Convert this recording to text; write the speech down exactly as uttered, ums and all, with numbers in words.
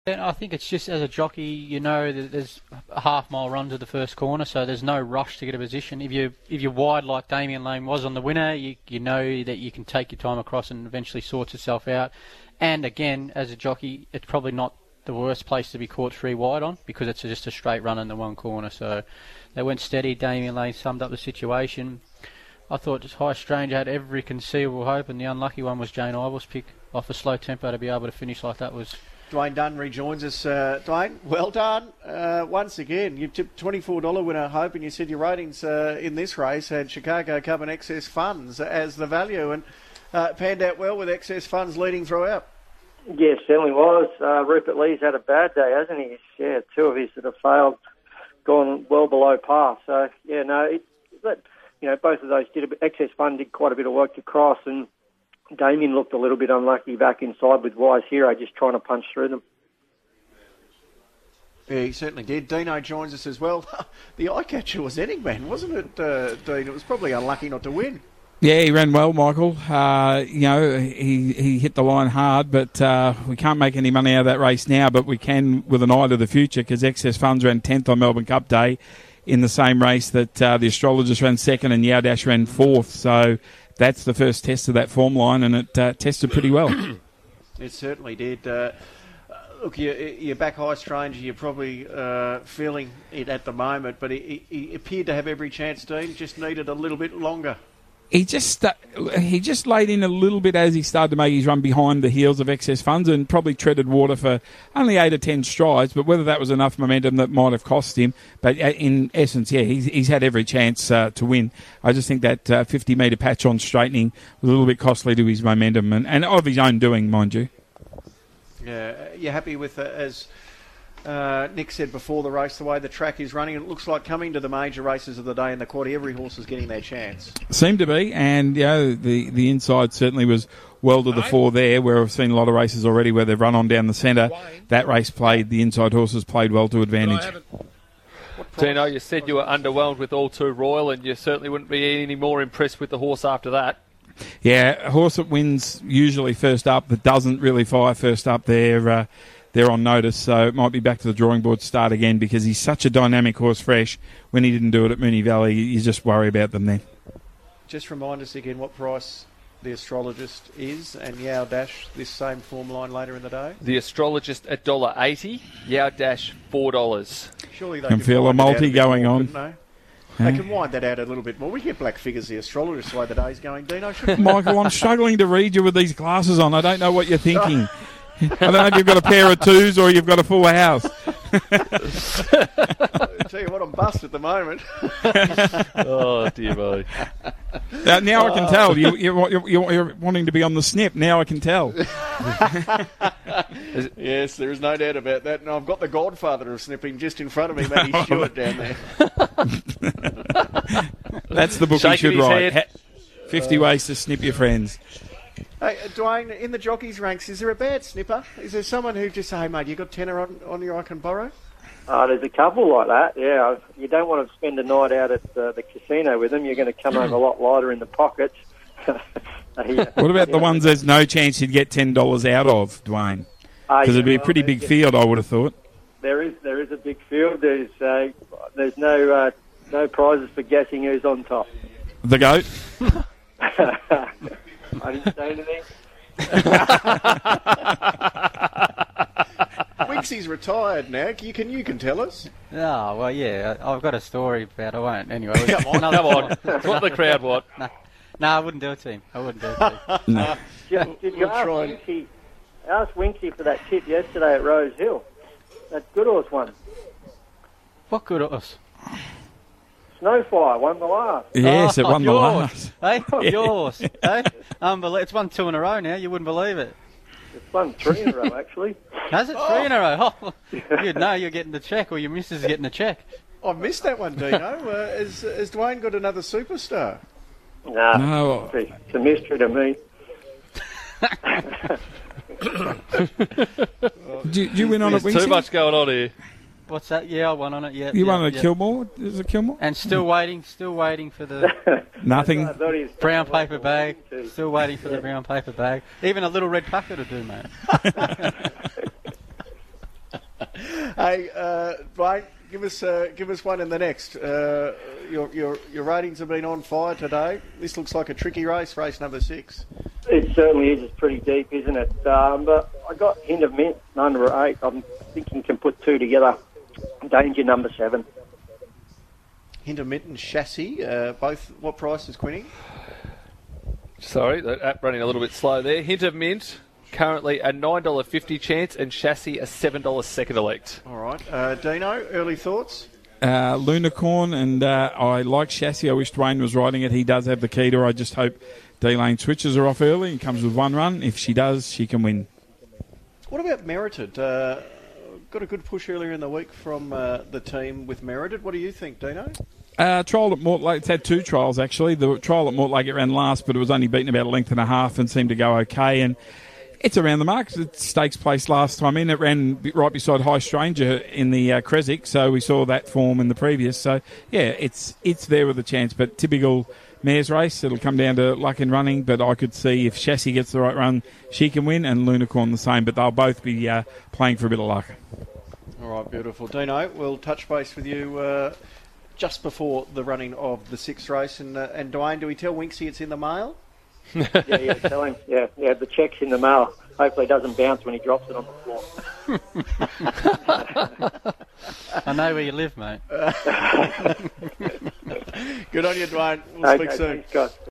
And I think it's just as a jockey, you know that there's a half mile run to the first corner, so there's no rush to get a position. If you if you're wide like Damien Lane was on the winner, you you know that you can take your time across and eventually sort yourself out. And again, as a jockey, it's probably not the worst place to be caught three wide on because it's just a straight run in the one corner. So they went steady. Damien Lane summed up the situation. I thought just High Stranger had every conceivable hope, and the unlucky one was Jane Ivor's pick off a slow tempo to be able to finish like that was. Dwayne Dunn rejoins us. Uh, Dwayne, well done. Uh, once again, you tipped twenty-four dollars winner Hope, and you said your ratings uh, in this race had Chicago Cup and Excess Funds as the value, and uh, panned out well with Excess Funds leading throughout. Yeah, certainly was. Uh, Rupert Lee's had a bad day, hasn't he? Yeah, two of his that have failed, gone well below par. So, yeah, no, it, but, you know, both of those did a bit. Excess Fund did quite a bit of work to cross, and Damien looked a little bit unlucky back inside with Wise Hero just trying to punch through them. Yeah, he certainly did. Dino joins us as well. The eye catcher was Eddingman, wasn't it, uh, Dean? It was probably unlucky not to win. Yeah, he ran well, Michael. Uh, you know, he, he hit the line hard, but uh, we can't make any money out of that race now, but we can with an eye to the future because Excess Funds ran tenth on Melbourne Cup Day in the same race that uh, the Astrologist ran second and Yao Dash ran fourth. So that's the first test of that form line, and it uh, tested pretty well. It certainly did. Uh, look, you, you're back High Stranger. You're probably uh, feeling it at the moment, but he, he appeared to have every chance, Dean. Just needed a little bit longer. He just uh, he just laid in a little bit as he started to make his run behind the heels of Excess Funds and probably treaded water for only eight or ten strides, but whether that was enough momentum that might have cost him. But in essence, yeah, he's, he's had every chance uh, to win. I just think that uh, fifty metre patch on straightening was a little bit costly to his momentum and, and of his own doing, mind you. Yeah, you're happy with, uh, as uh, Nick said before the race, the way the track is running. It looks like coming to the major races of the day in the quarter, every horse is getting their chance. Seemed to be, and you know, the, the inside certainly was well to the fore there, where I've seen a lot of races already where they've run on down the centre. That race played, the inside horses played well to advantage. Dino, you said you were underwhelmed with All Too Royal, and you certainly wouldn't be any more impressed with the horse after that. Yeah, a horse that wins usually first up, that doesn't really fire first up, they're, uh, they're on notice, so it might be back to the drawing board to start again because he's such a dynamic horse fresh. When he didn't do it at Moonee Valley, you just worry about them then. Just remind us again what price the Astrologist is and Yao Dash this same form line later in the day. The Astrologist at one dollar eighty, Yao Dash four dollars. Surely they can feel a multi going more, on. They? They can wind that out a little bit more. We get black figures, the Astrologist, the way the day's going, Dino. Michael, I'm struggling to read you with these glasses on. I don't know what you're thinking. I don't know if you've got a pair of twos or you've got a full house. I'll tell you what, I'm bust at the moment. Oh, dear boy. Uh, now I can tell. You, you're, you're, you're wanting to be on the snip. Now I can tell. Yes, there is no doubt about that. And I've got the godfather of snipping just in front of me, Matty Stewart, down there. That's the book Shaking you should write. Head. fifty ways to snip your friends. Hey, Dwayne, in the jockeys ranks, is there a bad snipper? Is there someone who just say, hey, mate, you got tenner on, on your I can borrow? Uh, there's a couple like that, yeah. You don't want to spend a night out at uh, the casino with them. You're going to come home a lot lighter in the pockets. Yeah. What about the ones there's no chance you'd get ten dollars out of, Dwayne? Because uh, it'd be a pretty big field, I would have thought. There is there is a big field. There's uh, there's no uh, no prizes for guessing who's on top. The goat? I didn't say anything. Winksy's retired now. You can you can tell us. Oh, well, yeah. I've got a story about it. I won't. Anyway. Come on, come on. It's what the crowd want. No, no, I wouldn't do it to him. I wouldn't do it to him. No. Did, did you We'll ask try and- Winksy, ask Winksy for that tip yesterday at Rose Hill? That good horse won. What good horse? Snowfire won the last. Yes, it Oh, won the yours. last. Hey, yours. Hey, unbelievable. It's won two in a row now. You wouldn't believe it. It's won three in a row, actually. Has it? Three in a row? Oh, you'd know you're getting the check or your missus is getting the check. I missed that one, Dino. Uh, has, has Dwayne got another superstar? Nah, No. it's a mystery to me. Did you, did you win on it, There's Winksy? too much going on here. What's that? Yeah, I won on it. Yeah, You yeah, won at yeah. Kilmore? Is it Kilmore? And still waiting, still waiting for the Nothing. I thought he was brown taking one paper for bag. Winksy. Still waiting for the brown paper bag. Even a little red packet will do, mate. Hey, uh, Dwayne, give us uh, give us one in the next. Uh, your your your ratings have been on fire today. This looks like a tricky race, race number six. It certainly is. It's pretty deep, isn't it? Um, but I got Hint of Mint, number eight. I'm thinking can put two together. Danger, number seven. Intermittent Chassis, uh, both, what price is Quinny? Sorry, the app running a little bit slow there. Hint of Mint, currently a nine dollars fifty chance, and Chassis a seven dollars second elect. All right. Uh, Dino, early thoughts? Uh, Lunicorn, and uh, I like Chassis. I wish Dwayne was riding it. He does have the keter. I just hope D-Lane switches her off early and comes with one run. If she does, she can win. What about Merited? Uh, got a good push earlier in the week from uh, the team with Merited. What do you think, Dino? Uh, trial at Mortlake. It's had two trials, actually. The trial at Mortlake, it ran last, but it was only beaten about a length and a half and seemed to go okay. And it's around the mark. It stakes place last time in. It ran right beside High Stranger in the uh, Creswick, so we saw that form in the previous. So, yeah, it's it's there with a chance. But typical mares race, it'll come down to luck in running. But I could see if Chassis gets the right run, she can win, and Lunicorn the same. But they'll both be uh, playing for a bit of luck. All right, beautiful. Dino, we'll touch base with you uh, just before the running of the sixth race. And, uh, and Dwayne, do we tell Winksy it's in the mail? yeah, yeah, tell him. Yeah, yeah, the check's in the mail. Hopefully it doesn't bounce when he drops it on the floor. I know where you live, mate. Good on you, Dwayne. We'll okay, speak soon. Thanks, guys.